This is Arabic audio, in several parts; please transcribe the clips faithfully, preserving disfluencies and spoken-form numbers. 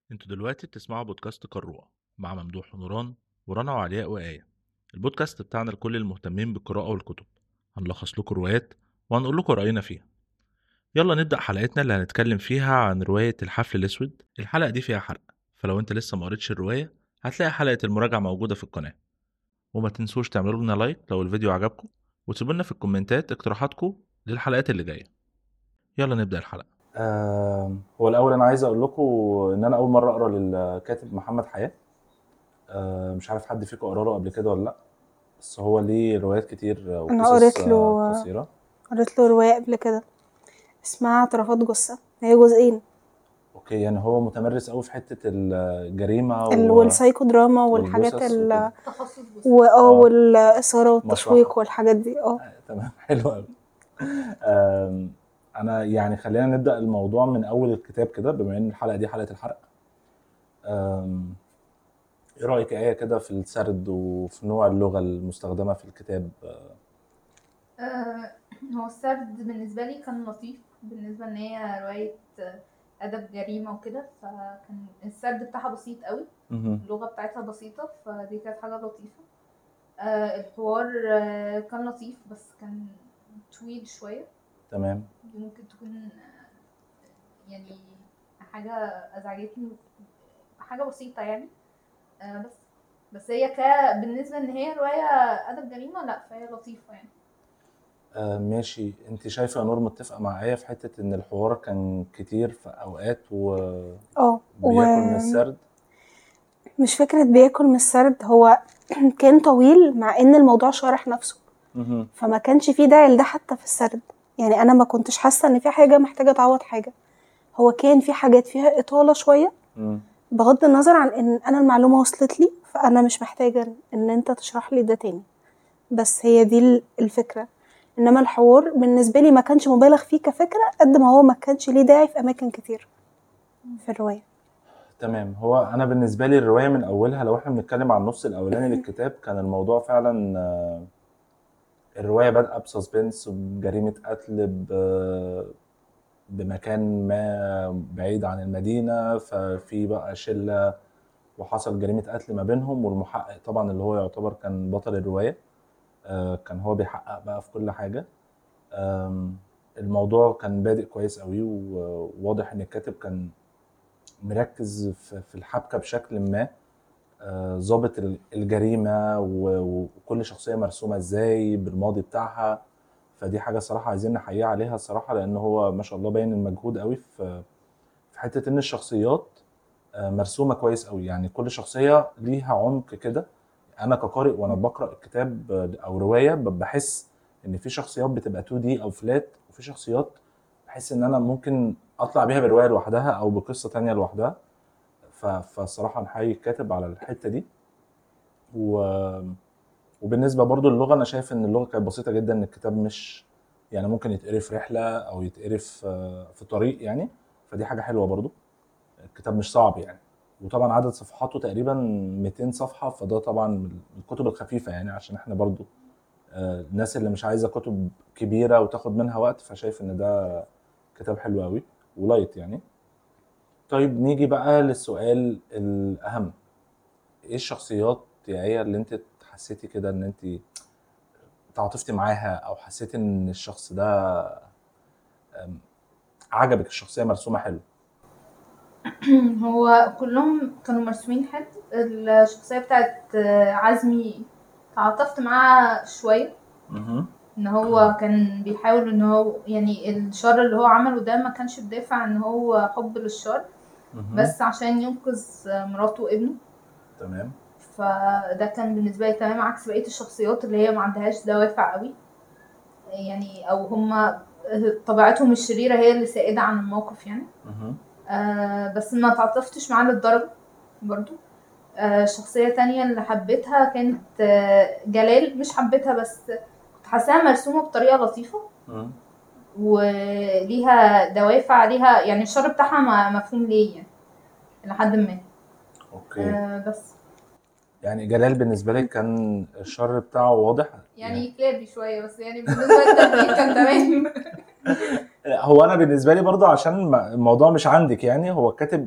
انتوا دلوقتي بتسمعوا بودكاست قراءة مع ممدوح ونوران ورنا وعلياء وآية. البودكاست بتاعنا لكل المهتمين بالقراءة والكتب. هنلخص لكم روايات وهنقول لكم رأينا فيها. يلا نبدأ حلقتنا اللي هنتكلم فيها عن رواية الحفل الأسود. الحلقة دي فيها حرق، فلو انت لسه ما قريتش الرواية هتلاقي حلقة المراجعة موجودة في القناة. وما تنسوش تعملوا لنا لايك لو الفيديو عجبكم، وتسيبوا لنا في الكومنتات اقتراحاتكم للحلقات اللي جاية. يلا نبدأ الحلقة. آه هو الأول أنا عايز أقول لكم إن أنا أول مرة أقرأ للكاتب محمد حياة. آه مش عارف حد فيكم قرأ له قبل كده ولا لأ، بس هو ليه روايات كتير انا وقصص قريت له آه قصيرة. قريت له روايه قبل كده اسمها اعترافات جثه، هي جزئين. أوكي، يعني هو متمرس أوي في حتة الجريمة ال- و- والسايكو دراما والحاجات والجثث وكده. ال تخصص جثث. و- اه اه، والاثاره مصلحة. والتشويق والحاجات دي. اه آه تمام حلو أوي. آم، أنا يعني خلينا نبدأ الموضوع من أول الكتاب كده، بما إن الحلقة دي حلقة الحرق. آم، إيه رأيك يا آية كده في السرد وفي نوع اللغة المستخدمة في الكتاب؟ آه، هو السرد بالنسبة لي كان لطيف، بالنسبة ان هي رواية آه، أدب جريمة وكده، فكان السرد بتاعها بسيط قوي، مهم. اللغة بتاعتها بسيطة، فدي كانت حاجة لطيفة. آه، الحوار آه، كان لطيف بس كان طويل شوية. تمام. دي ممكن تكون آه، يعني حاجة أزعجتني، حاجة بسيطة يعني. آه، بس بس هي ك بالنسبة ان هي رواية أدب جريمة، لا فهي لطيفة يعني. آه ماشي، انت شايفه يا نور متفقه معايا في حته ان الحوار كان كتير في اوقات اه وبياكل من السرد؟ ومش فكره بياكل من السرد، هو كان طويل مع ان الموضوع شارح نفسه، مهم. فما كانش فيه داعي لده حتى في السرد. يعني انا ما كنتش حاسه ان في حاجه محتاجه تعوض حاجه. هو كان في حاجات فيها اطاله شويه، مم. بغض النظر عن ان انا المعلومة وصلت لي، فانا مش محتاجة ان انت تشرح لي ده تاني. بس هي دي الفكرة. انما الحوار بالنسبة لي ما كانش مبالغ فيه كفكرة قد ما هو ما كانش ليه داعي في اماكن كتير في الرواية. تمام. هو انا بالنسبه لي الروايه من اولها، لو احنا بنتكلم عن النص الاولاني للكتاب، كان الموضوع فعلا آه، الروايه بادئه بسسبنس، بجريمه قتل ب- بمكان ما بعيد عن المدينه، ففي بقى شله وحصل جريمه قتل ما بينهم، والمحقق طبعا اللي هو يعتبر كان بطل الروايه آه، كان هو بيحقق بقى في كل حاجه. آم، الموضوع كان بادئ كويس قوي، وواضح ان الكاتب كان مركز في في الحبكه بشكل ما، آه، ظابط ال- الجريمه و- وكل شخصيه مرسومه ازاي بالماضي بتاعها. فدي حاجه صراحه عايزين نحييه عليها الصراحه، لان هو ما شاء الله باين المجهود قوي في في حته ان الشخصيات آه، مرسومه كويس قوي، يعني كل شخصيه ليها عمق كده. انا كقارئ وانا بقرا الكتاب آه، او روايه ب- بحس ان في شخصيات بتبقى تو دي او فلات، وفي شخصيات بحس ان انا ممكن اطلع بيها بروايه لوحدها او بقصه تانية لوحدها. ف- فالصراحه نحيي الكاتب على الحته دي. و... وبالنسبه برضو للغه، انا شايف ان اللغه كانت بسيطه جدا، ان الكتاب مش يعني ممكن يتقري في رحله او يتقري في آه، في طريق يعني. فدي حاجه حلوه برضو، الكتاب مش صعب يعني. وطبعا عدد صفحاته تقريبا مئتين صفحة، فده طبعا من الكتب الخفيفة يعني، عشان احنا برضو آه، الناس اللي مش عايزة كتب كبيرة وتاخد منها وقت، فشايف ان ده كتاب حلو قوي ولايت يعني. طيب نيجي بقى للسؤال الأهم. ايه الشخصيات يا ايه اللي انت حسيتي كده ان انت تعاطفتي معاها، او حسيتي ان الشخص ده آم، عجبك الشخصية مرسومة حلو؟ هو كلهم كانوا مرسومين حلو. الشخصية بتاعت آه، عزمي تعاطفت معاه شوية، مهم. ان هو كان بيحاول ان هو يعني الشر اللي هو عمله ده ما كانش بدافع ان هو حب للشر، مهم. بس عشان ينقذ آه، مراته وابنه. تمام. فده كان بالنسبة لي تمام عكس بقية الشخصيات اللي هي ما عندهاش دوافع قوي، يعني او هما طبيعتهم الشريرة هي اللي سائدة عن الموقف يعني. مهم. آه بس ما تعاطفتش معاه للدرجة برضو. آه شخصية تانية اللي حبيتها كانت آه جلال، مش حبيتها بس كنت حاساها مرسومة بطريقة لطيفة مهم. وليها دوافع، ليها يعني الشر بتاعها ما- مفهوم ليه يعني لحد ما. اوكي. آه بس يعني جلال بالنسبة لك كان الشر بتاعه واضح يعني؟ يعني كلابي شوية، بس يعني بالنسبة للتدبير كان تمام. هو انا بالنسبة لي برضه عشان ما- الموضوع مش عندك يعني، هو كاتب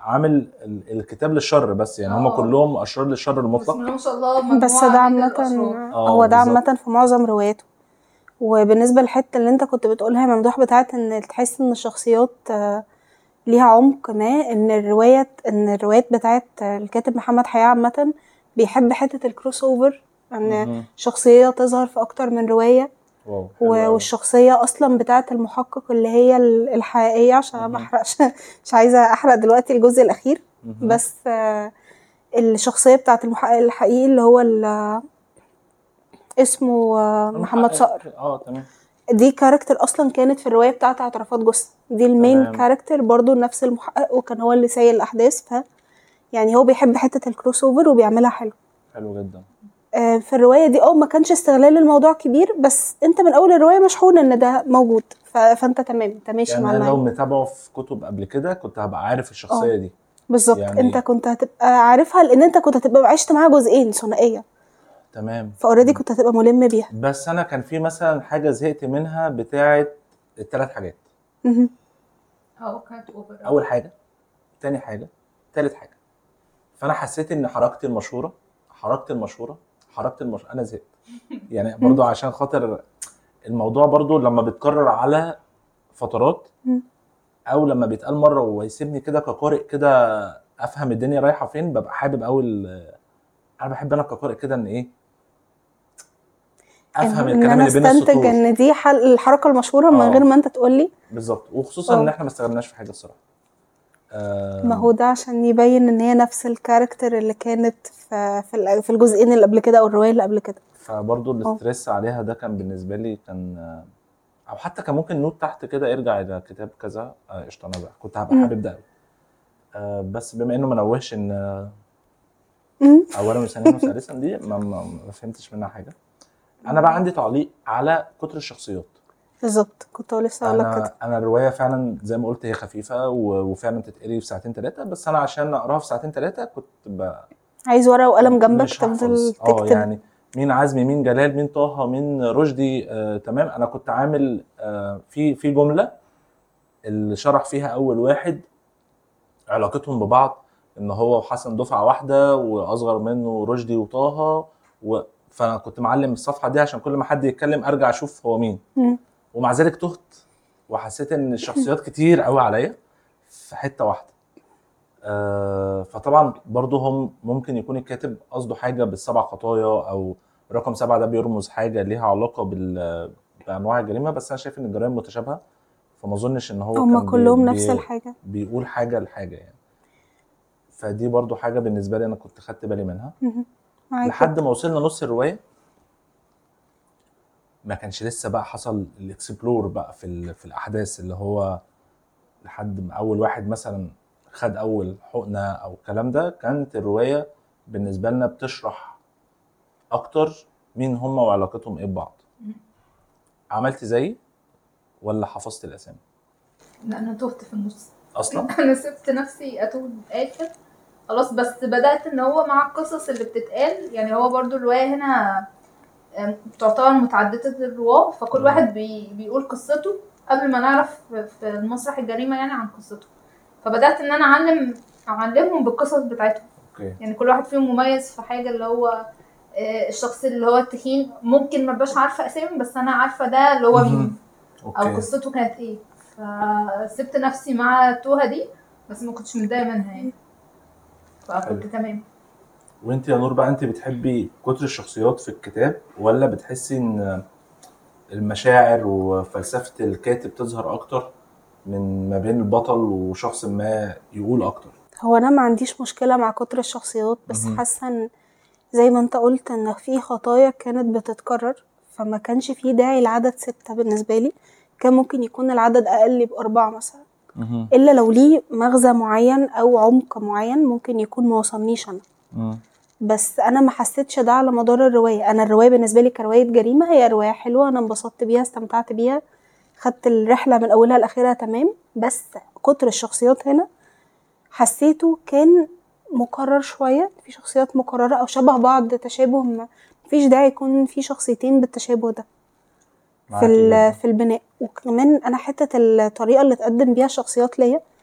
عامل ال- الكتاب للشر بس، يعني هم آه. كلهم اشرار للشر بسم المطلق. الله ما شاء الله مجموعة بس ده من عامة الأشرار. آه، هو ده بالظبط. عامة في معظم رواياته. وبالنسبة للحتة اللي انت كنت بتقولها يا ممدوح بتاعت ان تحس ان الشخصيات آه، ليها عمق ما، ان الرواية ان الروايات بتاعت الكاتب محمد حياة عامة بيحب حتة الكروس اوفر، ان مهم. شخصية تظهر في اكتر من رواية، واو حلو و- أوي. والشخصية اصلا بتاعت المحقق اللي هي ال- الحقيقية، عشان أنا ما مهم. احرقش مش عايزة احرق دلوقتي الجزء الاخير. مهم. بس آه، الشخصية بتاعت المحقق الحقيقي اللي هو ال- اسمه آه، محمد المحقق. صقر، اه تمام. دي كاركتر اصلا كانت في الروايه بتاعت اعترافات جثه، دي المين تمام. كاركتر برضو نفس المحقق، وكان هو اللي سايق الاحداث. ف يعني هو بيحب حته الكروس اوفر وبيعملها حلو. حلو جدا. آه، في الروايه دي اه ما كانش استغلال الموضوع كبير، بس انت من اول الروايه مشحون ان ده موجود، ف... فانت تمام انت ماشي يعني مع انا لو اللاين. متابعه في كتب قبل كده كنت هبقى عارف اه الشخصيه دي. بالظبط، يعني انت كنت هتبقى عارفها لان انت كنت هتبقى عشت معاها جزئين ثنائيه، تمام. فاوريدي كنت هتبقى ملم بيها. بس انا كان في مثلا حاجه زهقت منها بتاعه الثلاث حاجات. مهم. اه كانت اوفر. اول حاجه، تاني حاجه، تالت حاجه. فانا حسيت ان حركتي المشهوره حركتي المشهوره حركتي المشهوره انا زهقت. يعني برضو عشان خاطر الموضوع برضو لما بيتكرر على فترات، مم. او لما بيتقال مره ويسيبني كده كقارئ كده افهم الدنيا رايحه فين، ببقى حابب قوي. انا بحب انا كقارئ كده ان ايه، افهم ان إن الكلام انا اللي بين استنتج السطور. ان دي حل الحركه المشهوره من آه. غير ما انت تقولي. بالظبط، وخصوصا ان اه احنا ما استغلناش في حاجه الصراحه. ما آم، هو ده عشان يبين ان هي نفس الكاركتر اللي كانت في في ال- في الجزئين اللي قبل كده او الروايه اللي قبل كده. فبرضو اه الاسترس عليها ده كان بالنسبه لي كان آه، او حتى كان ممكن نوت تحت كده ارجع الى كتاب كذا. آه، قشطه انا بقى كنت هبقى أمم. حابب ده قوي. آه، بس بما انه ما نوهش ان آه، أمم. اولا وثانيا وثالثا دي ما, ما, ما فهمتش منها حاجه. انا بقى عندي تعليق على كتر الشخصيات. بالظبط كنت لسه اقول لك كده. انا انا الروايه فعلا زي ما قلت هي خفيفه و- وفعلا تتقري في ساعتين ثلاثه، بس انا عشان اقراها في ساعتين ثلاثه كنت ب... عايز ورقه وقلم جنبك مش تفضل هحفظ. اه تكتب. يعني مين عزمي، مين جلال، مين طه، مين رشدي. آه تمام. انا كنت عامل آه في في جمله اللي شرح فيها اول واحد علاقتهم ببعض، ان هو وحسن دفعه واحده واصغر منه رشدي وطه و... فانا كنت معلم الصفحه دي عشان كل ما حد يتكلم ارجع اشوف هو مين. أمم. ومع ذلك تهت وحسيت ان الشخصيات كتير قوي عليا في حته واحده. آه فطبعا برضو هم ممكن يكون الكاتب قصده حاجه بالسبع خطايا، او رقم سبعه ده بيرمز حاجه ليها علاقه بال بانواع الجريمه، بس انا شايف ان الجرائم متشابهه، فما اظنش ان هو هما كان بي كلهم نفس بي الحاجه. بيقول حاجه لحاجه يعني. فدي برضو حاجه بالنسبه لي انا كنت خدت بالي منها أمم. معاك لحد جدا. ما وصلنا نص الروايه. ما كانش لسه بقى حصل الاكسبلور بقى في ال- في الاحداث، اللي هو لحد ما اول واحد مثلا خد اول حقنه او الكلام ده. كانت الروايه بالنسبه لنا بتشرح اكتر مين هم وعلاقتهم ايه ببعض. عملت زيي ولا حفظت الاسامي لا انا تهت في النص اصلا؟ انا سبت نفسي اتوه الاخر خلاص، بس بدأت ان هو مع القصص اللي بتتقال. يعني هو برضو الرواية هنا آم، تعتبر متعددة الرواة، فكل مم. واحد بي بيقول قصته قبل ما نعرف في مسرح الجريمة يعني عن قصته. فبدأت ان انا اعلم اعلمهم بالقصص بتاعتهم. اوكي. يعني كل واحد فيهم مميز في حاجة، اللي هو آه، الشخص اللي هو التخين ممكن ما بقاش عارفة اسامي، بس انا عارفة ده اللي هو مهم. مين او اوكي. قصته كانت ايه. فسبت نفسي مع التوهة دي، بس ما كنتش متضايقة منها يعني، حلو. فكنت تمام. وانت يا نور بقى، انت بتحبي كتر الشخصيات في الكتاب ولا بتحسي ان المشاعر وفلسفه الكاتب تظهر اكتر من ما بين البطل وشخص ما يقول اكتر؟ هو انا ما عنديش مشكله مع كتر الشخصيات، بس مهم. حاسه ان زي ما انت قلت ان في خطايا كانت بتتكرر، فما كانش في داعي لعدد ستة بالنسبه لي. كان ممكن يكون العدد اقل باربعه مثلا، مهم. الا لو ليه مغزى معين او عمق معين ممكن يكون ما وصلنيش انا. مم. بس انا ما حسيتش ده على مدار الروايه. انا الروايه بالنسبه لي كروايه جريمه هي روايه حلوه، انا انبسطت بيها استمتعت بيها، خدت الرحله من اولها لاخرها تمام. بس كتر الشخصيات هنا حسيته كان مكرر شويه، في شخصيات مكرره او شبه بعض تشابه، ما مفيش داعي يكون في شخصيتين بالتشابه ده في معاكي جدا. ال- في البناء. وكمان انا حته الطريقه اللي تقدم بيها الشخصيات ليا،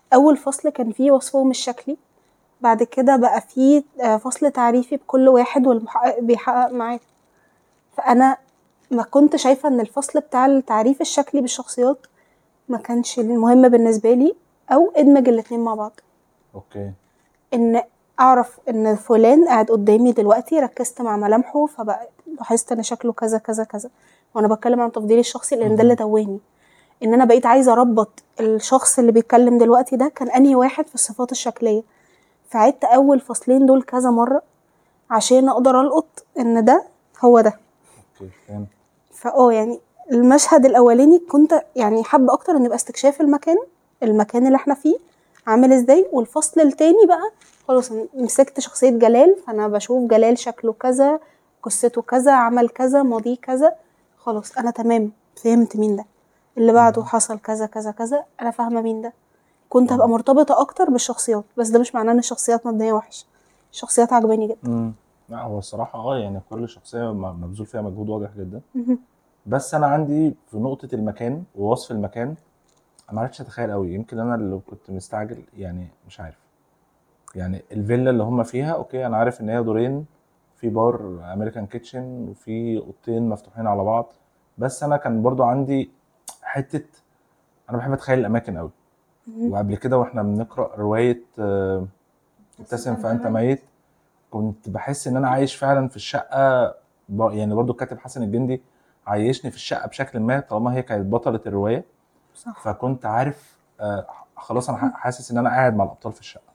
اول فصل كان فيه وصفهم الشكلي، بعد كده بقى فيه آه، فصل تعريفي بكل واحد والمحقق بيحقق معاه. فانا ما كنت شايفه ان الفصل بتاع التعريف الشكلي بالشخصيات ما كانش المهم بالنسبه لي، او ادمج الاتنين مع بعض. اوكي. ان اعرف ان فلان قاعد قدامي دلوقتي، ركزت مع ملامحه فبقى لاحظت ان شكله كذا كذا كذا، وانا بتكلم عن تفضيلي الشخصي لان ده اللي توهني. ان انا بقيت عايزه اربط الشخص اللي بيتكلم دلوقتي ده كان انهي واحد في الصفات الشكليه، فعدت اول فصلين دول كذا مره عشان اقدر القط ان ده هو ده. اوكي فهمت. فاه يعني المشهد الاولاني كنت يعني حابه اكتر ان يبقى استكشاف المكان المكان اللي احنا فيه عامل ازاي، والفصل التاني بقى خلاص مسكت شخصيه جلال، فانا بشوف جلال شكله كذا، قصته كذا، عمل كذا، ماضيه كذا، خلاص انا تمام فهمت مين ده. اللي بعده حصل كذا كذا كذا، انا فاهمه مين ده. كنت هبقى مرتبطه اكتر بالشخصيات، بس ده مش معناه ان الشخصيات مبنيه وحش، الشخصيات عجباني جدا. امم لا هو الصراحه اه يعني كل شخصيه م- مبذول فيها مجهود واضح جدا. مهم. بس انا عندي في نقطه المكان ووصف المكان ما عرفتش اتخيل قوي، يمكن انا اللي كنت مستعجل يعني مش عارف. يعني الفيلا اللي هم فيها اوكي انا عارف ان هي دورين، في بار امريكان كيتشن وفي اوضتين مفتوحين على بعض، بس انا كان برضو عندي حته انا بحب اتخيل الاماكن قوي. مهم. وقبل كده واحنا بنقرا روايه آه، ابتسم فانت ميت، كنت بحس ان انا عايش فعلا في الشقه. ب- يعني برضو الكاتب حسن الجندي عايشني في الشقه بشكل ما طالما هي كانت بطله الروايه، صح. فكنت عارف آه، خلاص انا حاسس ان انا قاعد مع الابطال في الشقه.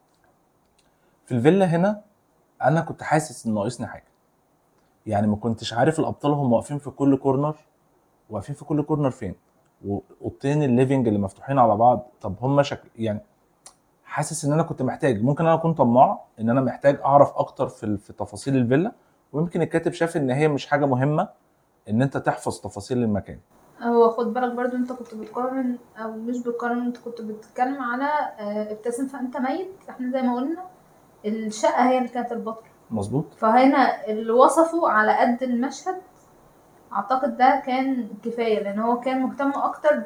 في الفيلا هنا انا كنت حاسس ان ناقصني حاجه، يعني ما كنتش عارف الابطال هم واقفين في كل كورنر، واقفين في كل كورنر فين، واوضتين الليفينج اللي مفتوحين على بعض، طب هم شكل يعني حاسس ان انا كنت محتاج، ممكن انا اكون طماع ان انا محتاج اعرف اكتر في في تفاصيل الفيلا، ويمكن الكاتب شاف ان هي مش حاجه مهمه ان انت تحفظ تفاصيل المكان. هو خد بالك برضو انت كنت بتقارن او مش بتقارن، انت كنت بتتكلم على آه، ابتسم فانت ميت، احنا زي ما قلنا الشقة هي اللي كانت البطل، مظبوط. فهنا اللي وصفه على قد المشهد اعتقد ده كان كفاية، لان هو كان مهتم اكتر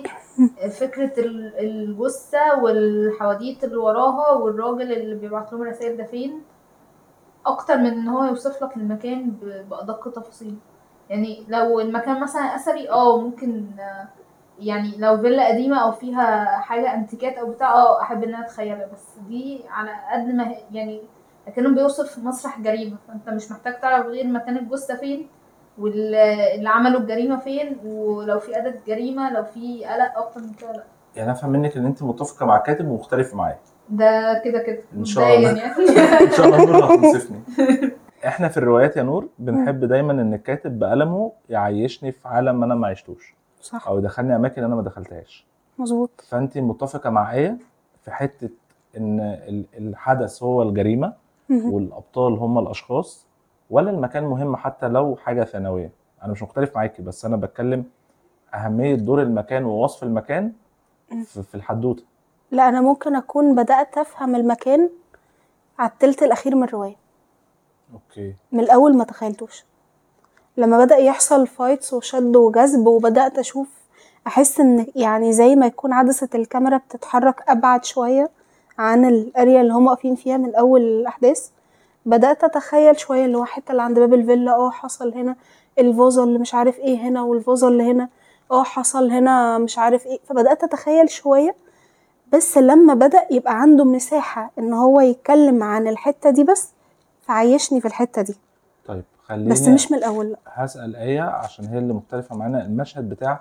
بفكرة ال- الجثة والحواديت اللي وراها والراجل اللي بيبعت لهم رسائل ده فين، اكتر من ان هو يوصف لك المكان ب- بادق تفاصيل. يعني لو المكان مثلا اثري اه ممكن آه، يعني لو فيلا قديمه او فيها حاجه انتيكات او بتاع اه احب ان انا اتخيلها، بس دي على قد ما هي- يعني لكنه بيوصف مسرح جريمه، فانت مش محتاج تعرف غير مكان الجثه فين واللي عملوا الجريمه فين، ولو في اداه جريمه لو في قلق اكتر من كده لا. يعني افهم منك ان انت متفقه مع الكاتب ومختلفه معايا. ده كده كده ان شاء الله. مبدئيا ان يعني. شاء الله نور هتنصفني. احنا في الروايات يا نور بنحب دايما ان الكاتب بقلمه يعيشني في عالم انا ما عشتوش، صح. او يدخلني اماكن انا ما دخلتهاش. مظبوط. فانت متفقه معايا في حته ان ال- الحدث هو الجريمه مهم. والابطال هم الاشخاص، ولا المكان مهم حتى لو حاجه ثانويه؟ انا مش مختلف معاكي، بس انا بتكلم اهميه دور المكان ووصف المكان في في الحدوته. لا انا ممكن اكون بدات افهم المكان على التلت الاخير من الروايه، اوكي. من الاول ما تخيلتوش. لما بدا يحصل فايتس وشد وجذب وبدات اشوف، احس ان يعني زي ما يكون عدسه الكاميرا بتتحرك ابعد شويه عن الاريا اللي هم واقفين فيها من اول الاحداث، بدات اتخيل شويه اللي هو حته اللي عند باب الفيلا اه حصل هنا الفازه اللي مش عارف ايه هنا، والفازه اللي هنا اه حصل هنا مش عارف ايه، فبدات اتخيل شويه. بس لما بدأ يبقى عنده مساحة ان هو يتكلم عن الحتة دي بس، فعيشني في الحتة دي، طيب بس خليني مش من الاول لا. هسأل آية عشان هي اللي مختلفة معانا. المشهد بتاع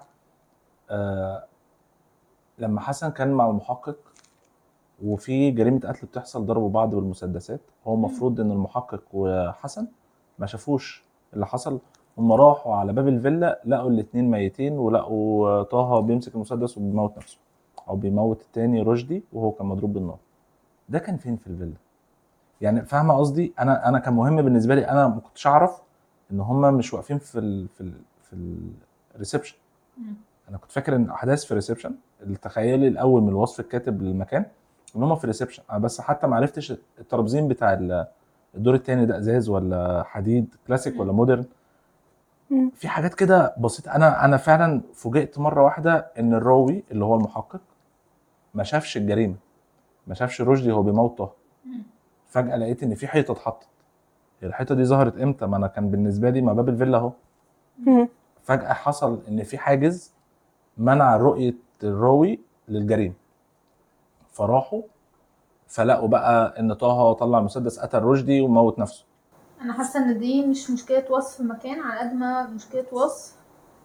آه لما حسن كان مع المحقق وفي جريمة قتل بتحصل، ضربوا بعض بالمسدسات، هو المفروض ان المحقق وحسن ما شافوش اللي حصل، هم راحوا على باب الفيلا لقوا الاتنين ميتين، ولقوا طه بيمسك المسدس وبيموت نفسه او بيموت التاني رشدي وهو كان مضروب بالنار. ده كان فين في الفيلا؟ يعني فاهمه قصدي؟ انا انا كان مهم بالنسبه لي، انا ما كنتش اعرف ان هم مش واقفين في ال في ال في الريسبشن. انا كنت فاكر ان الاحداث في الريسبشن، التخيلي الاول من وصف الكاتب للمكان ان هم في الريسبشن، انا بس حتى ما عرفتش الترابزين بتاع ال- الدور الثاني ده ازاز ولا حديد كلاسيك ولا مودرن. مم. في حاجات كده بسيطه، انا انا فعلا فوجئت مره واحده ان الراوي اللي هو المحقق ما شافش الجريمه، ما شافش رشدي هو بيموت طه. مم. فجاه لقيت ان في حيطه اتحطت. الحيطه دي ظهرت امتى؟ ما انا كان بالنسبه لي ما باب الفيلا اهو. مم. فجاه حصل ان في حاجز منع رؤيه الراوي للجريمه، فراحوا فلقوا بقى ان طه طلع مسدس قتل رشدي وموت نفسه. انا حاسه ان دي مش مشكله وصف مكان على قد ما مشكله وصف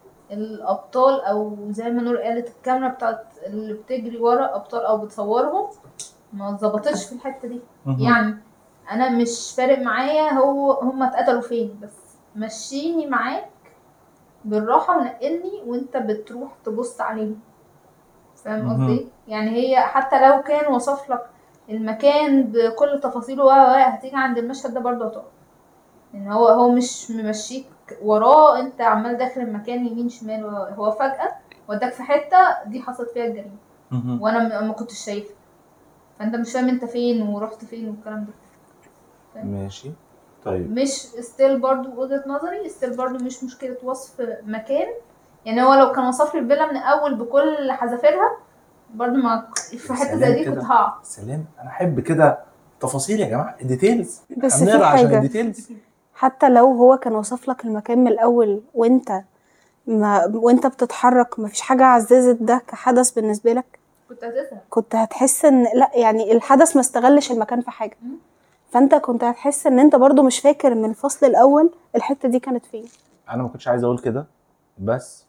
الابطال، او زي ما نور قالت الكاميرا بتاعت اللي بتجري ورا ابطال او بتصورهم ما ظبطتش في الحته دي. مهم. يعني انا مش فارق معايا هو هم اتقتلوا فين، بس مشيني معاك بالراحه ونقلني وانت بتروح تبص عليهم. فاهم مهم. قصدي؟ يعني هي حتى لو كان وصف لك المكان بكل تفاصيله و و هتيجي عند المشهد ده برضه هتقف، ان هو هو مش ممشيك وراه انت عمال داخل المكان يمين شمال، هو فجأة وداك في حتة دي حصلت فيها الجريمة مهم. وانا م- ما كنتش شايفه، فانت مش فاهم انت فين ورحت فين والكلام ده. فاهم؟ ماشي طيب. مش ستيل برضو وجهة نظري ستيل برضو مش مشكلة وصف مكان. يعني هو لو كان وصف لي الفيلا من الاول بكل حذافيرها برضو ما في حتة زي دي كنت كده. هقع. سلام، انا احب كده تفاصيل يا جماعه، الديتيلز. بس احنا في بنقرا عشان حاجة. الديتيلز. حتى لو هو كان وصف لك المكان من الاول وانت ما وانت بتتحرك مفيش حاجة عززت ده كحدث بالنسبة لك، كنت هتزهق. كنت هتحس ان لا يعني الحدث ما استغلش المكان في حاجة. مم. فانت كنت هتحس ان انت برضو مش فاكر من الفصل الاول الحتة دي كانت فين. انا ما كنتش عايز اقول كده، بس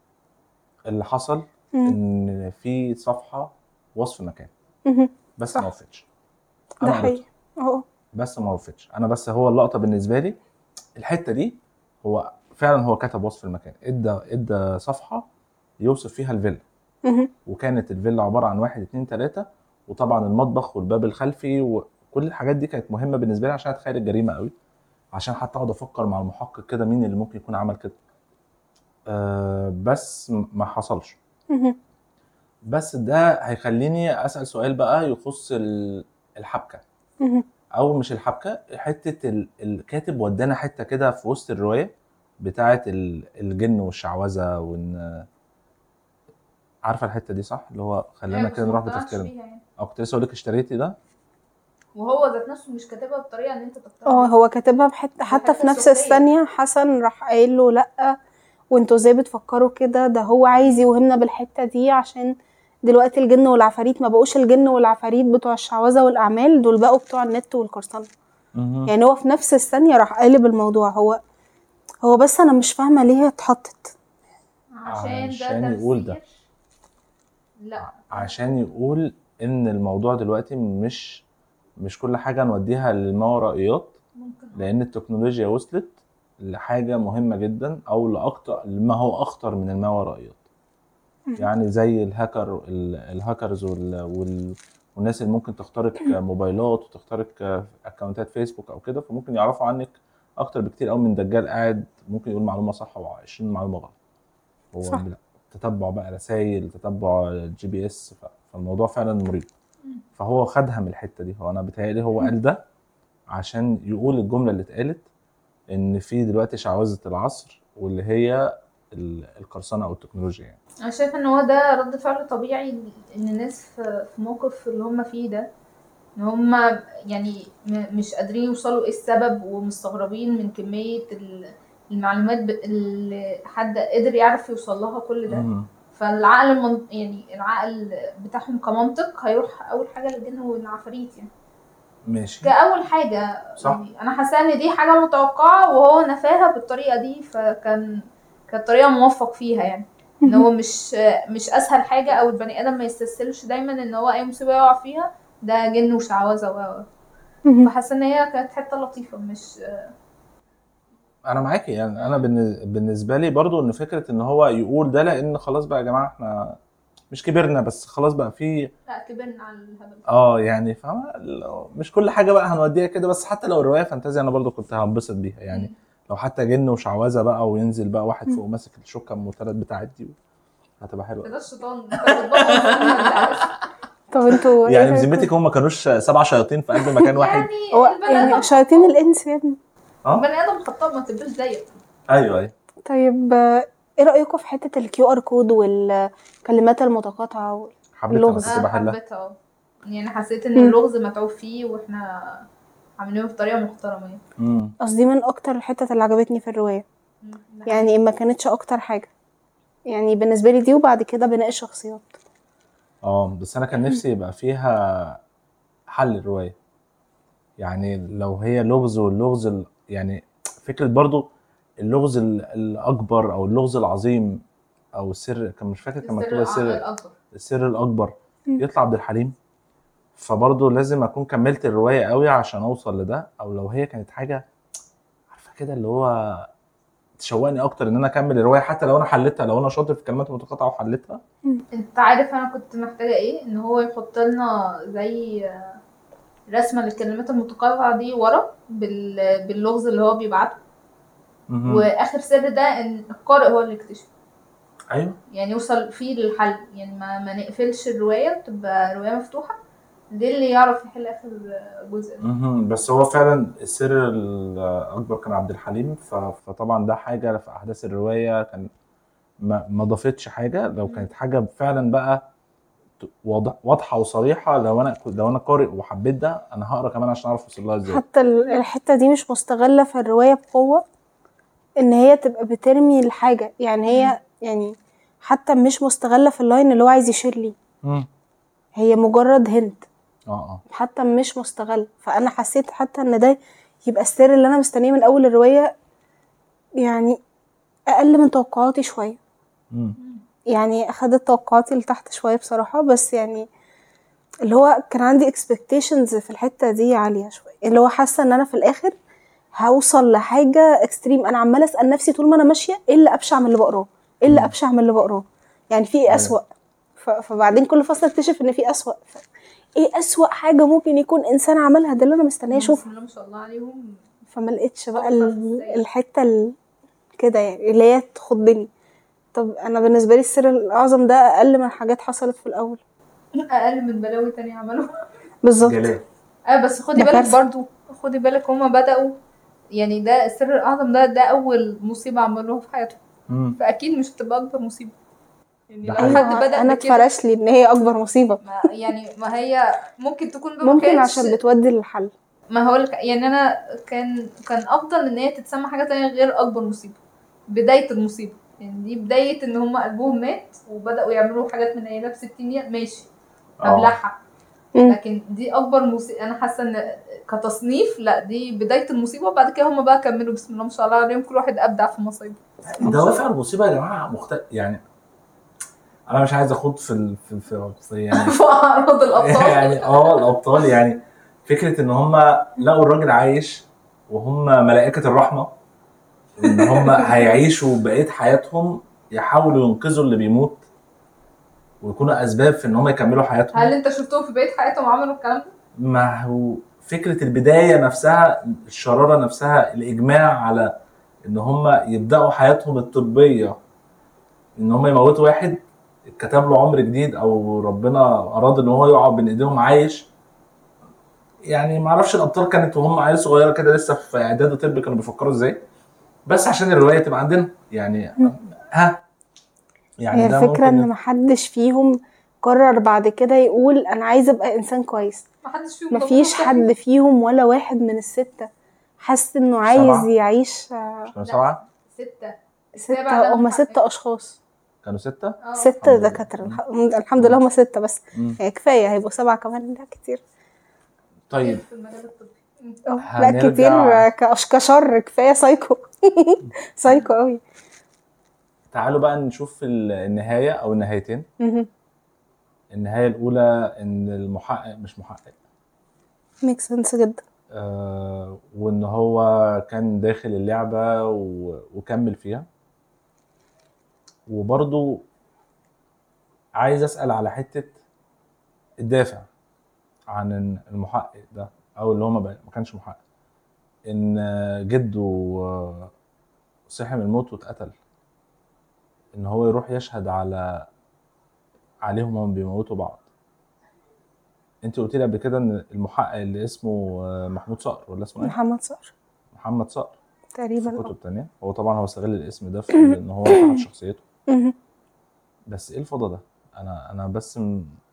اللي حصل مم. ان في صفحه وصف مكان مهم. بس صح. ما وفتش. ده انا حقيقي. قريتها اهو. بس ما وفتش. انا بس هو اللقطه بالنسبه لي الحته دي، هو فعلا هو كتب وصف المكان، ادى ادى صفحه يوصف فيها الفيلا، مهم. وكانت الفيلا عباره عن واحد اتنين تلاته، وطبعا المطبخ والباب الخلفي وكل الحاجات دي كانت مهمه بالنسبه لي عشان اتخيل الجريمه قوي، عشان حتى اقعد افكر مع المحقق كده مين اللي ممكن يكون عمل كده. أه بس م- ما حصلش. مهم. بس ده هيخليني اسال سؤال بقى يخص ال- الحبكه، مهم. او مش الحبكه، حته ال- الكاتب ودانا حته كده في وسط الروايه بتاعه ال- الجن والشعوذه، وان عارفه الحته دي صح، اللي هو خلانا ايوه بس كده ما نروح اقتنعتش بتفكيرنا. بيها يعني. او كنت لسه اقول لك اشتريتي ده. وهو ذات نفسه مش كاتبها بطريقه ان انت تقتنع اه بيها. هو كاتبها بحته ده حتى في حتة نفس سخرية. الثانية حسن راح قايل له لا وانتوا ازاي بتفكروا كده، ده هو عايز يوهمنا بالحتة دي عشان دلوقتي الجن والعفاريت ما بقوش الجن والعفاريت بتوع الشعوذة والأعمال، دول بقوا بتوع النت والقرصنة. مهم. يعني هو في نفس الثانية راح قالب الموضوع. هو هو بس أنا مش فاهمة ليه هي اتحطت. عشان ده عشان يقول ده. تفسير. لا عشان يقول ان الموضوع دلوقتي مش مش كل حاجه نوديها للماورائيات، ممكن اه. لان التكنولوجيا وصلت لحاجه مهمه جدا، او لاكتر ما هو اخطر من الماورائيات. يعني زي الهاكر ال- الهاكرز وال... وال... والناس اللي ممكن تخترق موبايلات وتخترق اكونتات فيسبوك او كده، فممكن يعرفوا عنك اكتر بكتير قوي من دجال قاعد ممكن يقول معلومه صح وعشرين معلومه غلط. هو صح. بلا- تتبع بقى رسائل، تتبع جي بي اس، ف- فالموضوع فعلا مريب. فهو خدها من الحته دي. هو انا بيتهيألي هو قال ده عشان يقول الجمله اللي اتقالت ان في دلوقتي شعوذه العصر، واللي هي ال- القرصنه او التكنولوجيا يعني. انا شايفه ان هو ده رد فعل طبيعي ان الناس في في موقف اللي هم فيه ده، ان هم يعني م- مش قادرين يوصلوا ايه السبب ومستغربين من كميه ال- المعلومات ب- اللي حد قدر يعرف يوصل لها كل ده. مم. فالعقل المن... يعني العقل بتاعهم كمنطق هيروح اول حاجه للجن والعفاريت يعني ماشي كأول حاجة. صح. يعني أنا حاسة إن دي حاجة متوقعة وهو نفاها بالطريقة دي، فكان كانت طريقة موفق فيها يعني. إن هو مش مش أسهل حاجة، أو البني آدم ما يستسهلش دايما إن هو أي مصيبة يقع فيها ده جن وشعوذة و فحاسة إن هي كانت حتة لطيفة مش. انا معاكي يعني. انا بالن- بالنسبه لي برضو ان فكره ان هو يقول ده، لان خلاص بقى يا جماعه احنا مش كبرنا، بس خلاص بقى في لا كبرنا على الهبل. اه يعني فاهمه، لو- مش كل حاجه بقى هنوديها كده. بس حتى لو الروايه فانتازيا انا برضو كنت هنبسط بيها يعني. لو حتى جن وشعوذه بقى وينزل بقى واحد فوق ماسك الشوكه المرتلات بتاعت دي، هتبقى حلوه. ده الشيطان انت بتبوظ الدنيا، انت عارف. طب انتوا يعني ايه بذمتك رأيكم؟ هم ما كانوش سبع شياطين في قلب مكان واحد؟ يعني هو البني يعني آدم شياطين خطاب. الإنس يا ابني. اه البني آدم خطاب ما تبقاش ضيق. ايوه ايوه. طيب آه، ايه رأيكم في حتة الكيو ار كود والكلمات المتقاطعة؟ حبيتها اللغز. بس انا تبقى حلها. حبيتها اه يعني حسيت ان مم. اللغز متعوب فيه واحنا عاملينه بطريقه محترمه يعني. امم قصدي من اكتر الحتت اللي عجبتني في الروايه، مم، ده يعني ما كانتش اكتر حاجه، يعني بالنسبه لي دي، وبعد كده بناء الشخصيات. اه بس انا كان نفسي يبقى فيها حل الروايه، يعني لو هي لغز واللغز ال... يعني فكره برضو اللغز ال- الاكبر او اللغز العظيم او السر، كان مش فاكر كان السر مكتوب الأع- السر الاكبر. السر الاكبر مم. يطلع عبد الحليم. فبرضه لازم اكون كملت الروايه قوي عشان اوصل لده، او لو هي كانت حاجه عارفه كده اللي هو تشوقني اكتر ان انا اكمل الروايه، حتى لو انا حلتها، لو انا شاطر في كلمات متقاطعه وحلتها. انت عارف انا كنت محتاجه ايه؟ ان هو يحط لنا زي رسمه للكلمات المتقاطعه دي ورا بال... باللغز اللي هو بيبعته. مهم. واخر سر ده ان القارئ هو اللي يكتشفه، ايوه يعني يوصل فيه للحل، يعني ما, ما نقفلش الروايه، تبقى روايه مفتوحه دي اللي يعرف يحل اخر جزء ده. مهم. بس هو فعلا السر الاكبر كان عبد الحليم، ف... فطبعا ده حاجه في احداث الروايه كان ما, ما ضافتش حاجه. لو كانت حاجه فعلا بقى ت- واضح واضحه وصريحه، لو انا لو انا قارئ وحبيت ده انا هقرا كمان عشان اعرف اوصل لها ازاي. حتى ال- الحته دي مش مستغله في الروايه بقوه، ان هي تبقى بترمي الحاجه، يعني هي يعني حتى مش مستغله في اللاين اللي هو عايز يشير لي، امم هي مجرد هنت، اه اه حتى مش مستغل. فانا حسيت حتى ان ده يبقى السر اللي انا مستنيه من اول الروايه، يعني اقل من توقعاتي شويه، امم يعني اخدت توقعاتي لتحت شويه بصراحه. بس يعني اللي هو كان عندي expectations في الحته دي عاليه شويه، اللي هو حاسه ان انا في الاخر هوصل لحاجه اكستريم. انا عماله اسال نفسي طول ما انا ماشيه ايه اللي ابشع من اللي بقراه، ايه اللي مم. ابشع من اللي بقراه، يعني في ايه أيوة. اسوأ. ف- فبعدين كل فصل اكتشف ان في اسوأ. ف- ايه اسوأ حاجه ممكن يكون انسان عملها؟ ده اللي انا مستنيه اشوفه. بسم الله ما شاء الله عليهم. فما لقيتش بقى أوفر ال- إزاي؟ الحته ال- كده يعني اللي هي تخضني. طب انا بالنسبه لي السر الاعظم ده اقل من حاجات حصلت في الاول اقل من بلاوي تانية عملوها. بالظبط. جلال. اه بس خدي ده بالك كارثة. برضو، خدي بالك هما بدأوا، يعني ده السر الأعظم ده ده أول مصيبة عملوها في حياتهم، امم فأكيد مش هتبقى أكبر مصيبة. يعني ده لو حقيقي. حد ايوه بدأ انا بكده، اتفرش لي ان هي اكبر مصيبه، ما يعني ما هي ممكن تكون ما ممكن كانتش. عشان بتودي للحل. ما هقولك يعني أنا كان كان أفضل إن هي تتسمى حاجة تانية غير أكبر مصيبة، بداية المصيبة. يعني دي بداية إن هما قلبهم مات وبدأوا يعملوا حاجات من أيام ستينية، ماشي اه هبلعها. مم. لكن دي اكبر مصيبه، انا حاسه ان كتصنيف لا دي بدايه المصيبه، وبعد كده هم بقى كملوا بسم الله ما شاء الله عليهم، كل واحد ابدع في مصايبه. دوافع المصيبه يا جماعه مختلف يعني. انا مش عايز اخوض في ال... في, في, في يعني فعرض الابطال يعني اه الابطال، يعني فكره ان هم لقوا الراجل عايش وهم ملائكه الرحمه، وان هم هيعيشوا بقيه حياتهم يحاولوا ينقذوا اللي بيموت ويكونوا اسباب في ان هم يكملوا حياتهم. هل انت شفتهم في بقيه حياتهم عملوا الكلام ده؟ ما هو فكره البدايه نفسها، الشراره نفسها، الاجماع على ان هم يبداوا حياتهم الطبيه ان هم يموتوا واحد اتكتب له عمر جديد، او ربنا اراد ان هو يقع بين ايديهم عايش. يعني ما اعرفش الابطال كانت وهم عيال صغيره كده لسه في اعداد طب كانوا بيفكروا ازاي، بس عشان الروايه تبقى عندنا يعني ها يعني هي ده الفكره ان ممكن. محدش فيهم قرر بعد كده يقول انا عايز ابقى انسان كويس. ما حدش فيهم مفيش ضميره حد صحي. فيهم ولا واحد من الستة حس انه عايز سبعة. يعيش. مش كانوا لا. سبعه؟ ستة. السابع ستة، ده هما المحقق. ستة اشخاص، كانوا سته. اه ستة الحمد لله. دكاترة. مم. الح- الحمد لله هما ستة بس، مم. يعني كفاية، هيبقوا سبعة كمان ده كتير. طيب في المجال الطبي. اه لا هنرجع. كتير، كأش كشر كفاية سايكو سايكو قوي. تعالوا بقى نشوف ال- النهايه او النهايتين. النهايه الاولى ان المحقق مش محقق، ميك سنس جدا. آه وان هو كان داخل اللعبه و- وكمل فيها. وبرضو عايز اسال على حته الدافع عن إن المحقق ده، او اللي هو ما بقى- ما كانش محقق، ان جده آه، صحي من الموت واتقتل، ان هو يروح يشهد على عليهم وهم بيموتوا بعض. انت قلت لي قبل كده ان المحقق اللي اسمه آه، محمود صقر ولا اسمه ايه؟ محمد صقر محمد صقر. في تقريبا. كتب تانية هو طبعا هو استغل الاسم ده في ان هو انتحل شخصيته. اه بس ايه الفضا ده؟ انا انا بس م...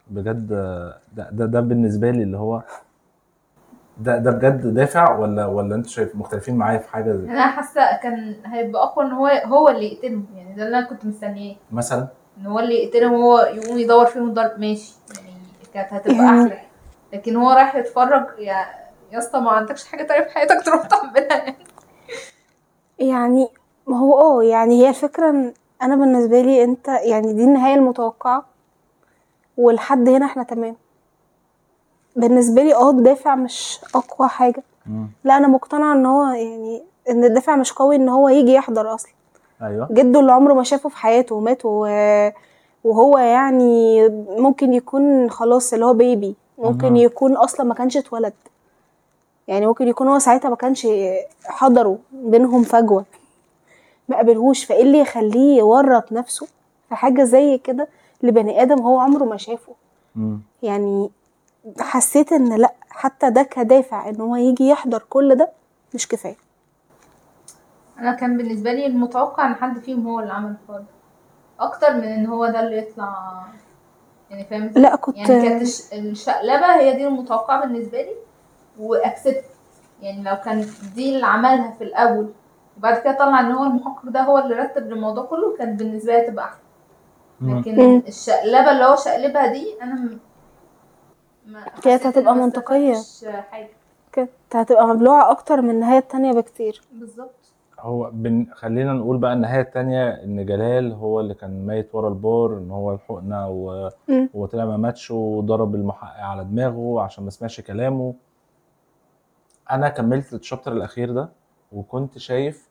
بجد ده ده, ده بالنسبه لي اللي هو ده ده بجد دافع، ولا ولا انتوا شايف مختلفين معايا في حاجه زي انا حاسه كان هيبقى اقوى ان هو هو اللي يقتلهم، يعني ده اللي انا كنت مستنياه، مثلا؟ ان هو اللي يقتلهم، هو يقوم يدور فيهم الضرب، ماشي يعني كانت هتبقى يعني احلى. لكن هو رايح يتفرج، يا يا اسطى ما عندكش حاجه تانية في حياتك تروح تعملها يعني. يعني ما هو اه يعني هي الفكرة ان انا بالنسبة لي انت يعني دي النهاية المتوقعة، ولحد هنا احنا تمام. بالنسبة لي اه الدافع مش اقوى حاجة. مم. لا انا مقتنعة ان هو يعني ان الدافع مش قوي ان هو يجي يحضر اصلا. ايوه. جده اللي عمره ما شافه في حياته ومات و- وهو يعني ممكن يكون خلاص اللي هو بيبي، ممكن مهم. يكون اصلا ما كانش اتولد، يعني ممكن يكون هو ساعتها ما كانش حضروا بينهم فجوة ما قابلهوش، فايه اللي يخليه يورط نفسه في حاجة زي كده لبني ادم هو عمره ما شافه؟ مم. يعني حسيت ان لا، حتى ده كدافع ان هو يجي يحضر كل ده مش كفاية. انا كان بالنسبه لي المتوقع ان حد فيهم هو اللي عمل الحوار ده اكتر من ان هو ده اللي يطلع، يعني فاهم ازاي؟ لا كنت يعني كانت الش- الشقلبه هي دي المتوقعه بالنسبه لي واكسبت. يعني لو كان دي اللي عملها في الاول وبعد كده طلع ان هو المحقق ده هو اللي رتب الموضوع كله، كانت بالنسبه لي تبقى احسن. مم. لكن مم. الشقلبه اللي هو شقلبها دي انا م- ما كانت حسيت هتبقى ان ما منطقية، استفدتش حاجه. كانت هتبقى مبلوعة اكتر من النهاية التانية بكتير. بالظبط. هو بن... خلينا نقول بقى النهايه التانية، ان جلال هو اللي كان ميت ورا البار، ان هو الحقنه و... مم. هو طلع ما ماتش وضرب المحقق على دماغه عشان ما سمعش كلامه. انا كملت الشابتر الاخير ده وكنت شايف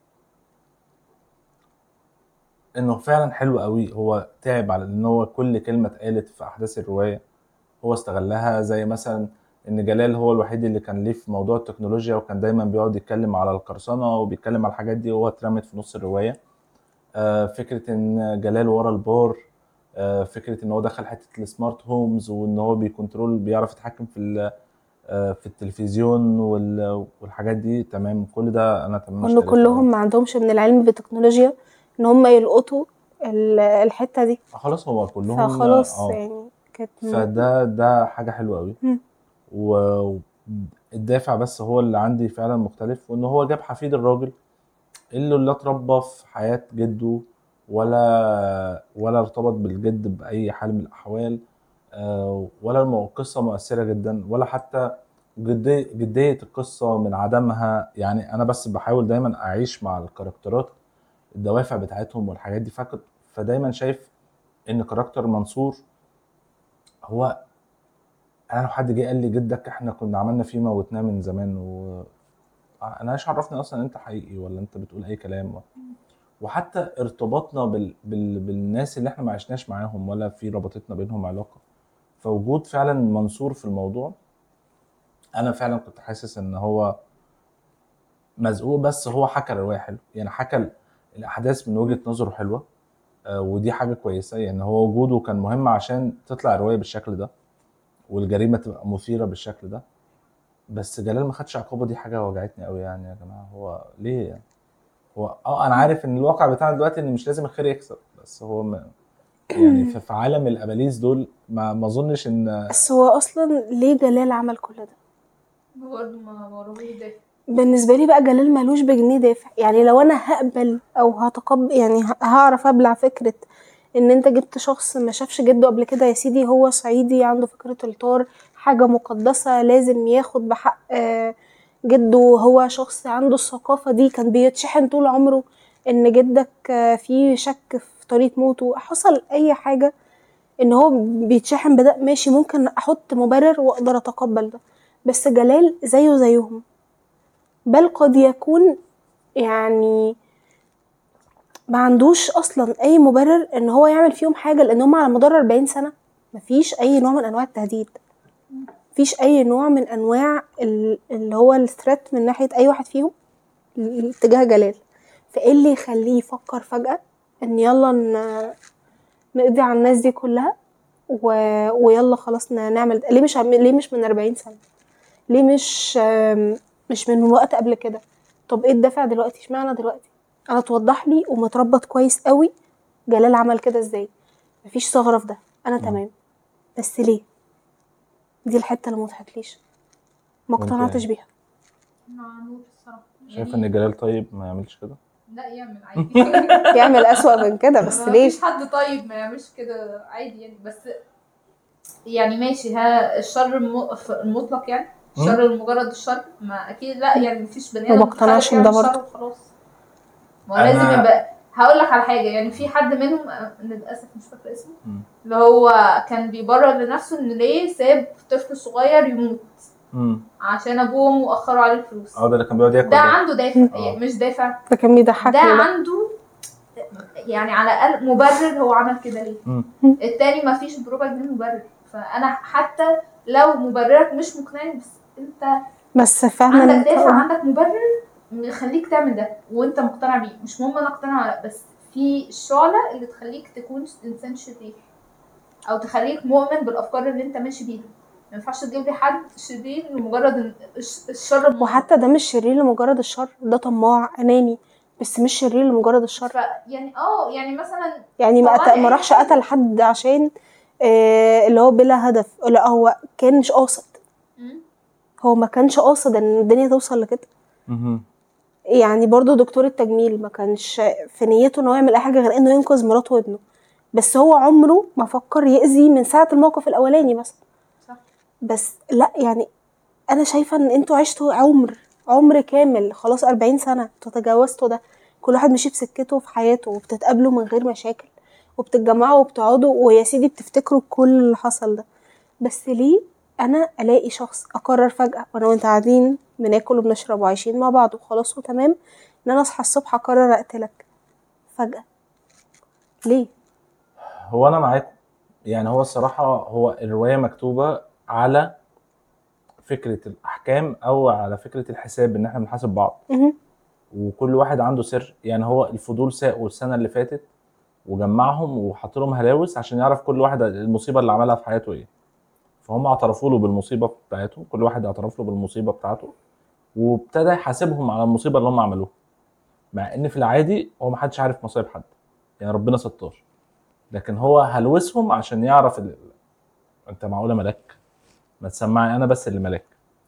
انه فعلا حلو قوي. هو تعب على ان هو كل كلمه اتقالت في احداث الروايه هو استغلها، زي مثلا ان جلال هو الوحيد اللي كان ليه في موضوع التكنولوجيا، وكان دايما بيقعد يتكلم على القرصنه وبيتكلم على الحاجات دي وهو اترمت في نص الروايه. آه، فكره ان جلال ورا البار، آه، فكره ان هو دخل حته السمارت هومز وان هو بيكنترول بيعرف يتحكم في ال- آه، في التلفزيون وال- والحاجات دي. تمام، كل ده انا تمام وان اشتريته. اه كلهم ما عندهمش من العلم بالتكنولوجيا ان هم يلقطوا ال- الحتة دي، خلاص هو كلهم فخلاص اه يعني كانت م- فده ده حاجه حلوه قوي. مم. والدافع بس هو اللي عندي فعلا مختلف، وان هو جاب حفيد الراجل اللي لا اتربى في حياة جده ولا ولا ارتبط بالجد بأي حال من الأحوال، آه، ولا المو- قصة مؤثرة جدا، ولا حتى جدية جدية القصة من عدمها. يعني أنا بس بحاول دايما أعيش مع الكاركترات الدوافع بتاعتهم والحاجات دي. فكنت فدايما شايف إن كاركتر منصور هو، أنا لو حد جه قال لي جدك إحنا كنا عملنا فيه موتناه من زمان، و أنا إيش عرفني أصلا أنت حقيقي ولا أنت بتقول أي كلام. وحتى ارتباطنا بال... بال... بالناس اللي احنا ما عشناش معاهم ولا في ربطتنا بينهم علاقة، فوجود فعلا منصور في الموضوع انا فعلا كنت حاسس ان هو مزقوق. بس هو حكى الرواية حلو، يعني حكى ال- الاحداث من وجهة نظره حلوة. آه، ودي حاجة كويسة، يعني هو وجوده كان مهم عشان تطلع الرواية بالشكل ده والجريمة تبقى مثيرة بالشكل ده. بس جلال ما خدش عقوبة، دي حاجة وجعتني قوي. يعني يا جماعة هو ليه يعني؟ هو اه انا عارف ان الواقع بتاعنا دلوقتي ان مش لازم الخير يكسب، بس هو م... يعني في في عالم الاباليس دول ما ما اظنش ان بس هو اصلا ليه جلال عمل كل ده؟ برضه ما وراهوش دافع. بالنسبة لي بقى جلال مالوش بجنيه دافع. يعني لو انا هقبل او هتقبل، يعني ه- هعرف ابلع فكرة ان انت جبت شخص ما شافش جده قبل كده، يا سيدي هو صعيدي عنده فكرة الطار حاجة مقدسة لازم ياخد بحق آه، جده، هو شخص عنده الثقافة دي، كان بيتشحن طول عمره ان جدك آه، فيه شك في طريقة موته، حصل اي حاجة ان هو بيتشحن بده، ماشي ممكن احط مبرر واقدر اتقبل ده. بس جلال زيه زيهم، بل قد يكون يعني ما عندوش اصلا اي مبرر ان هو يعمل فيهم حاجه، لان هم على مدار أربعين سنه مفيش اي نوع من انواع التهديد، مفيش اي نوع من انواع ال- اللي هو الثريت من ناحيه اي واحد فيهم تجاه جلال. فايه اللي يخليه يفكر فجاه ان يلا ن- نقضي على الناس دي كلها و... ويلا خلاص ن- نعمل ده؟ ليه مش عم... ليه مش من أربعين سنه؟ ليه مش آم، مش من وقت قبل كده؟ طب ايه الدافع دلوقتي؟ اشمعنى دلوقتي؟ انا توضح لي ومتربط كويس قوي جلال عمل كده ازاي. مفيش ثغرة في ده، انا مم. تمام. بس ليه؟ دي الحته اللي ما وضحتليش، ما وانت اقتنعتش ايه؟ بيها. مع نور الصراحه شايف ان جلال طيب ما يعملش كده؟ لا يعمل عادي. يعمل اسوأ من كده بس ما ليه؟ فيش حد طيب ما يعملش كده عادي يعني. بس يعني ماشي، ها الشر الم- ف- المطلق يعني الشر المجرد الشر ما اكيد لا يعني مفيش بني ما ادم بقتنعش متخلق بده يعمل شر برضه. وخلاص. ما هو لازم انا يبقى. هقول لك على حاجه يعني، في حد منهم آه، للاسف مش فاكره اسمه، مم. اللي هو كان بيبرر لنفسه ان ليه ساب طفل صغير يموت امم عشان ابوه وامه اخروا عليه الفلوس. اه ده اللي كان بيقعد ياكل ده ده. عنده دافع اه. يعني مش دافع، ده كان ده بيضحكني ده. عنده يعني على الاقل مبرر هو عمل كده ليه. امم التاني مفيش بربع جنيه مبرر. فانا حتى لو مبررك مش مقنعني بس انت بس فاهمه عندك انت دافع، اه. عندك مبرر يخليك تعمل ده وانت مقتنع بيه. مش مهم انا اقتنع ولا لأ، بس في الشعلة اللي تخليك تكون انسان شرير او تخليك مؤمن بالافكار اللي انت ماشي بيها. ما ينفعش تجيب لي حد شرير لمجرد إن الش- الشر المطلق. وحتى ده مش شرير لمجرد الشر، ده طماع اناني بس مش شرير لمجرد الشر. ف يعني اه يعني مثلا يعني ما, أت... طلعني ما أي راحش حاجة. قتل حد عشان آه اللي هو بلا هدف، لا هو كان مش قاصد، مم. هو ما كانش قاصد ان الدنيا توصل لكده. مهم. يعني برضو دكتور التجميل ما كانش في نيته انه يعمل اي حاجه غير انه ينقذ مراته وابنه، بس هو عمره ما فكر يأذي من ساعه الموقف الاولاني مثلا. صح. بس لا يعني انا شايفه ان انتوا عشتوا عمر عمر كامل، خلاص أربعين سنه انتوا تجاوزتوا ده. كل واحد مشي في سكته في حياته، وبتتقابلوا من غير مشاكل وبتتجمعوا وبتقعدوا ويا سيدي بتفتكروا كل اللي حصل ده. بس ليه انا الاقي شخص اقرر فجاه وانا وانت قاعدين بناكل وبنشرب وعايشين مع بعض وخلاص وتمام، ان انا اصحى الصبح اقرر اقتلك فجاه؟ ليه؟ هو انا معاكم. يعني هو الصراحه هو الروايه مكتوبه على فكره الاحكام او على فكره الحساب ان احنا بنحاسب بعض، مهم. وكل واحد عنده سر. يعني هو الفضول ساقه السنه اللي فاتت وجمعهم وحط لهم هلاوس عشان يعرف كل واحد المصيبه اللي عملها في حياته ايه. فهم اعترفوا له بالمصيبه بتاعته، كل واحد اعترف له بالمصيبه بتاعته وابتدى يحاسبهم على المصيبه اللي هم عملوها، مع ان في العادي هو ما حدش عارف مصايب حد، يعني ربنا ستار. لكن هو هلوسهم عشان يعرف ال... انت معقوله ملاك؟ ما تسمعني انا بس اللي ملاك.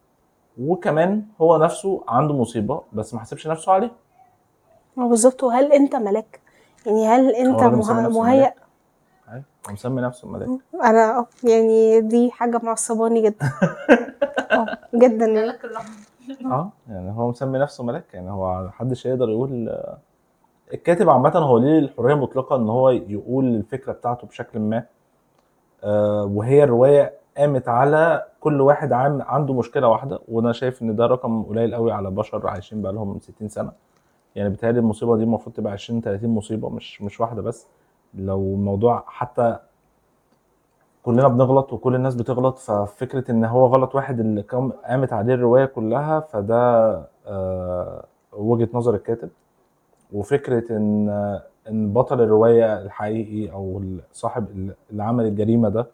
وكمان هو نفسه عنده مصيبه بس ما حسبش نفسه عليه. هو بالظبط. وهل انت ملاك؟ يعني هل هو انت راجل مسمي مه- نفسه مهيأ؟ ملاك. ايوه هو مسمي نفسه ملاك. انا اه يعني دي حاجه معصباني جدا. اه جدا يعني. ملك الرحمة. اه يعني هو مسمي نفسه ملاك. يعني هو محدش يقدر يقول. الكاتب عامه هو ليه الحريه المطلقه ان هو يقول الفكره بتاعته بشكل ما. آه وهي الروايه قامت على كل واحد عام عنده مشكله واحده، وانا شايف ان ده رقم قليل قوي على بشر عايشين بقى لهم ستين سنه. يعني بيتهيألي المصيبه دي المفروض تبقى عشرين تلاتين مصيبه، مش مش واحده بس. لو الموضوع حتى كلنا بنغلط وكل الناس بتغلط، ففكره ان هو غلط واحد اللي قام- قامت عليه الروايه كلها، فده آه وجهه نظر الكاتب. وفكره ان ان بطل الروايه الحقيقي او صاحب اللي عمل الجريمه ده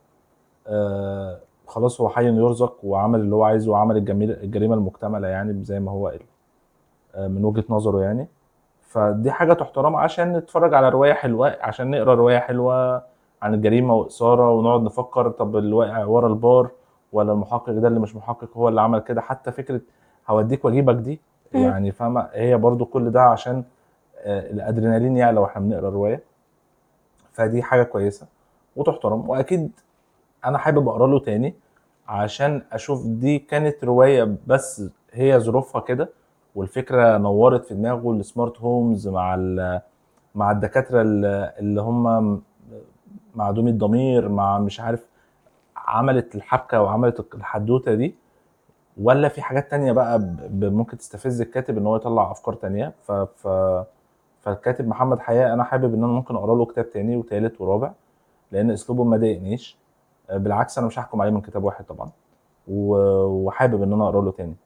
آه خلاص هو حي يرزق وعمل اللي هو عايزه وعمل الجميل الجريمه المكتمله، يعني زي ما هو قال آه من وجهه نظره يعني. فدي حاجه تحترم عشان نتفرج على روايه حلوه، عشان نقرا روايه حلوه عن الجريمه واثاره ونقعد نفكر طب اللي واقع ورا البار ولا المحقق ده اللي مش محقق هو اللي عمل كده. حتى فكره هوديك واجيبك دي مم. يعني فاهمه، هي برضو كل ده عشان آه، الادرينالين يعلى واحنا بنقرا روايه. فدي حاجه كويسه وتحترم. واكيد انا حابب اقرا له تاني عشان اشوف دي كانت روايه بس هي ظروفها كده والفكره نورت في دماغه السمارت هومز مع ال- مع الدكاتره ال- اللي هم معدومي الضمير مع مش عارف عملت الحبكه وعملت الحدوته دي، ولا في حاجات تانية بقى ب- ب- ممكن تستفز الكاتب ان هو يطلع افكار تانية. ف... ف... فالكاتب محمد حياء انا حابب ان انا ممكن اقرا له كتاب تاني وتالت ورابع، لان اسلوبه ما ضايقنيش. بالعكس انا مش هحكم عليه من كتاب واحد طبعا، و- وحابب ان انا اقرا له تاني.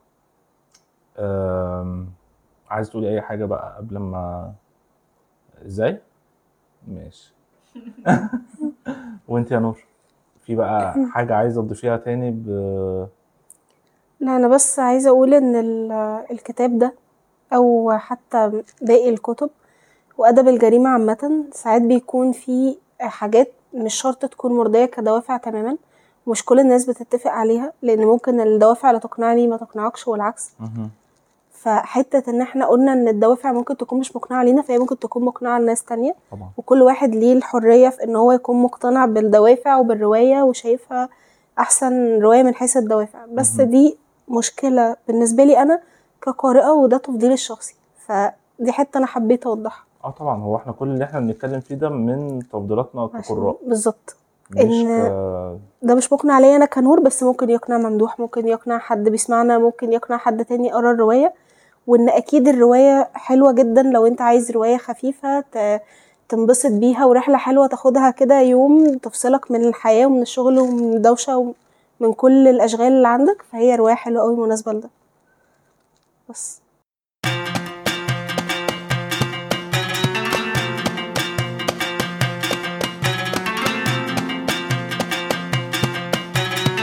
أم، عايز تقولي اي حاجه بقى قبل ما ازاي؟ ماشي. وانت يا نور في بقى حاجه عايزه تضيفيها تاني ب... لا انا بس عايزه اقول ان ال- الكتاب ده او حتى باقي الكتب وادب الجريمه عامه ساعات بيكون فيه حاجات مش شرط تكون مرضية كدوافع تماما، مش كل الناس بتتفق عليها، لان ممكن الدوافع اللي تقنعني ما تقنعكش والعكس. مهم. فحتة ان احنا قلنا ان الدوافع ممكن تكون مش مقنعة لينا، فهي ممكن تكون مقنعة لناس تانية، طبعا. وكل واحد ليه الحرية في ان هو يكون مقتنع بالدوافع وبالرواية وشايفها احسن رواية من حيث الدوافع. بس مهم. دي مشكلة بالنسبة لي انا كقارئة، وده تفضيلي الشخصي، فدي حتة انا حبيت اوضحها. اه طبعا، هو احنا كل اللي احنا بنتكلم فيه ده من تفضيلاتنا عشان كقراء، بالظبط مش ان ك ده مش مقنع ليا انا كنور، بس ممكن يقنع ممدوح، ممكن يقنع حد بيسمعنا، ممكن يقنع حد تاني قرا الرواية. وان اكيد الرواية حلوة جدا لو انت عايز رواية خفيفة ت- تنبسط بيها، ورحلة حلوة تاخدها كده يوم تفصلك من الحياة ومن الشغل ومن الدوشة ومن كل الاشغال اللي عندك، فهي رواية حلوة قوي مناسبة لده بس.